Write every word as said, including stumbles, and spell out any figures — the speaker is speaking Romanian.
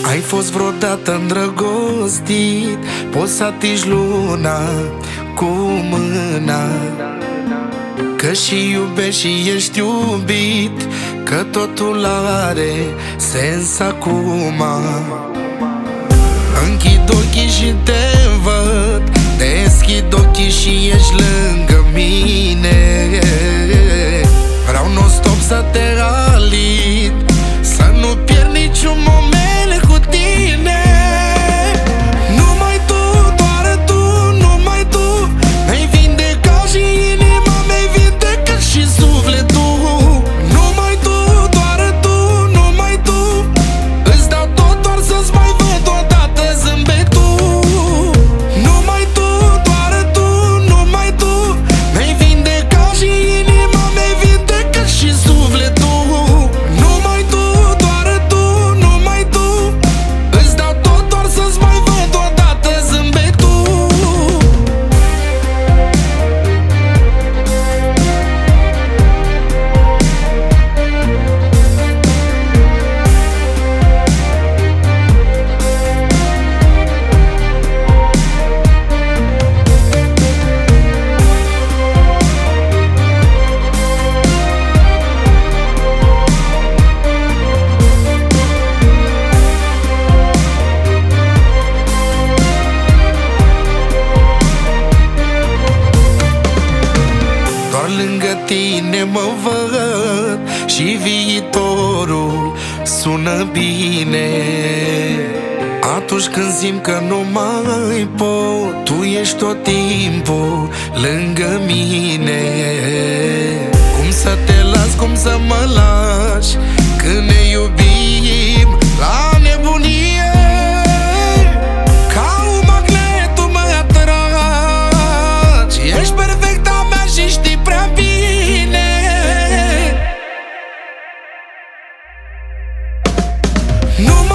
Ai fost vreodată îndrăgostit? Poți să atingi luna cu mâna, că și iubești și ești iubit, că totul are sens acum. Închid ochii și te văd, deschid ochii și ești lângă mine. Vreau non-stop să te alit, să nu pierd niciun moment cu tine. Numai tu, doar tu, numai tu mi-ai vindecat și inima, mi-ai vindecat și sufletul. Numai tu, doar tu, numai tu, îți dau tot doar să-ți mai văd odată zâmbetul. Numai tu, doar tu, numai tu mi-ai vindecat și inima, mi-ai vindecat și sufletul. Numai tu, doar tu, numai tu, îți dau tot doar să-ți mai văd odată zâmbetul. Doar lângă tine mă văd și viitorul sună bine. Atunci când simt că nu mai pot, tu ești tot timpul lângă mine. Cum să te las, cum să mă lași, când ne iubim la nebunie. Ca un magnet tu mă atragi, ești perfecta mea și știi prea bine. Nu